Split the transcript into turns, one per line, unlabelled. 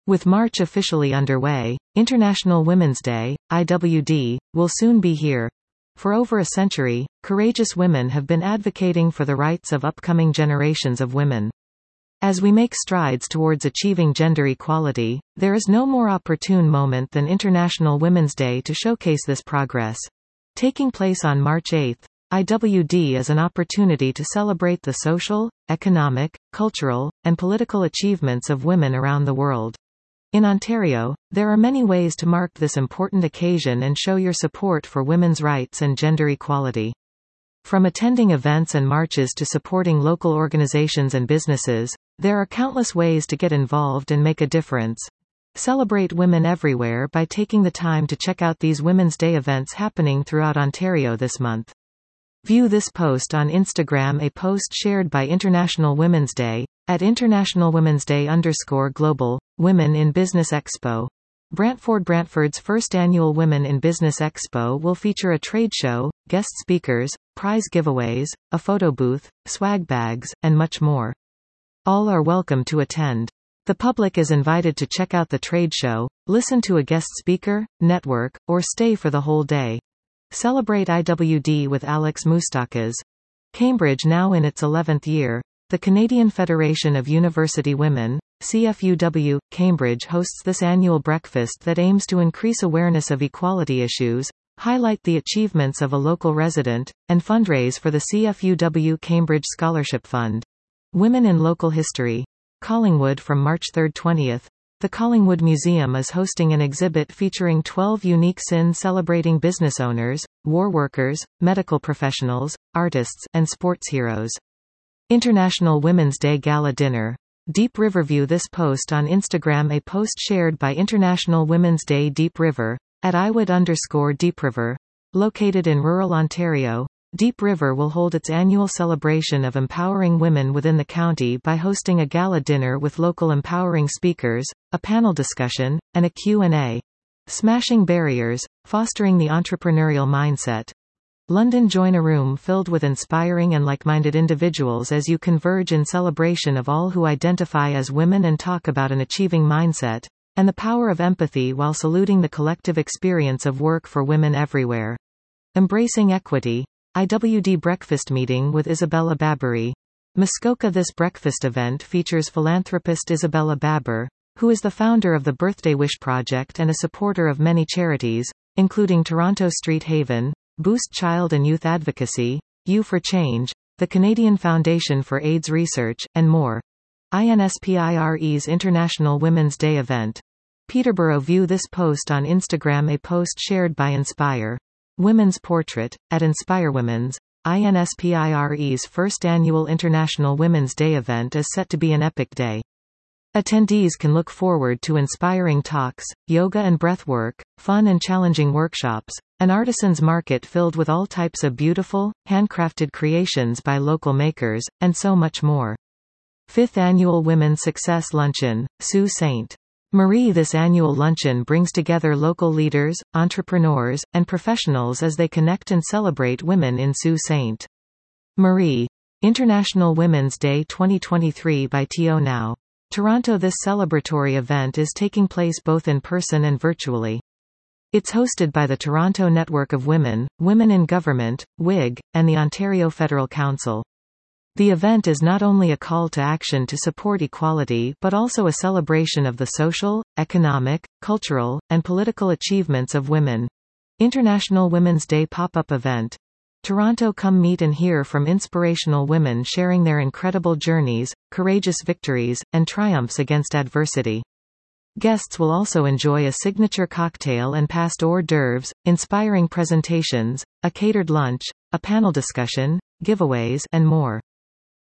With March officially underway, International Women's Day, IWD, will soon be here. For over a century, courageous women have been advocating for the rights of upcoming generations of women. As we make strides towards achieving gender equality, there is no more opportune moment than International Women's Day to showcase this progress. Taking place on March 8, IWD is an opportunity to celebrate the social, economic, cultural, and political achievements of women around the world. In Ontario, there are many ways to mark this important occasion and show your support for women's rights and gender equality. From attending events and marches to supporting local organizations and businesses, there are countless ways to get involved and make a difference. Celebrate women everywhere by taking the time to check out these Women's Day events happening throughout Ontario this month. View this post on Instagram, a post shared by International Women's Day, at International Women's Day _global, Women in Business Expo. Brantford's first annual Women in Business Expo will feature a trade show, guest speakers, prize giveaways, a photo booth, swag bags, and much more. All are welcome to attend. The public is invited to check out the trade show, listen to a guest speaker, network, or stay for the whole day. Celebrate IWD with Alex Moustakas. Cambridge, now in its 11th year, the Canadian Federation of University Women, CFUW, Cambridge hosts this annual breakfast that aims to increase awareness of equality issues, highlight the achievements of a local resident, and fundraise for the CFUW Cambridge Scholarship Fund. Women in Local History. Collingwood from March 3–20. The Collingwood Museum is hosting an exhibit featuring 12 unique SINs celebrating business owners, war workers, medical professionals, artists, and sports heroes. International Women's Day Gala Dinner. Deep River. View this post on Instagram, a post shared by International Women's Day Deep River, at IWD_DeepRiver. Located in rural Ontario, Deep River will hold its annual celebration of empowering women within the county by hosting a gala dinner with local empowering speakers, a panel discussion, and a Q&A. Smashing barriers, fostering the entrepreneurial mindset. London. Join a room filled with inspiring and like-minded individuals as you converge in celebration of all who identify as women and talk about an achieving mindset, and the power of empathy while saluting the collective experience of work for women everywhere. Embracing equity. IWD Breakfast Meeting with Isabella Babbery. Muskoka. This breakfast event features philanthropist Isabella Babber, who is the founder of the Birthday Wish Project and a supporter of many charities, including Toronto Street Haven, Boost Child and Youth Advocacy, You for Change, the Canadian Foundation for AIDS Research, and more. INSPIRE's International Women's Day event. Peterborough. View this post on Instagram, a post shared by Inspire. Women's Portrait, at Inspire Women's. INSPIRE's first annual International Women's Day event is set to be an epic day. Attendees can look forward to inspiring talks, yoga and breathwork, fun and challenging workshops, an artisan's market filled with all types of beautiful, handcrafted creations by local makers, and so much more. 5th Annual Women's Success Luncheon, Sault Ste. Marie. This annual luncheon brings together local leaders, entrepreneurs, and professionals as they connect and celebrate women in Sault Ste. Marie. International Women's Day 2023 by TO Now. Toronto. This celebratory event is taking place both in person and virtually. It's hosted by the Toronto Network of Women, Women in Government, WIG, and the Ontario Federal Council. The event is not only a call to action to support equality but also a celebration of the social, economic, cultural, and political achievements of women. International Women's Day pop-up event. Toronto. Come meet and hear from inspirational women sharing their incredible journeys, courageous victories, and triumphs against adversity. Guests will also enjoy a signature cocktail and past hors d'oeuvres, inspiring presentations, a catered lunch, a panel discussion, giveaways, and more.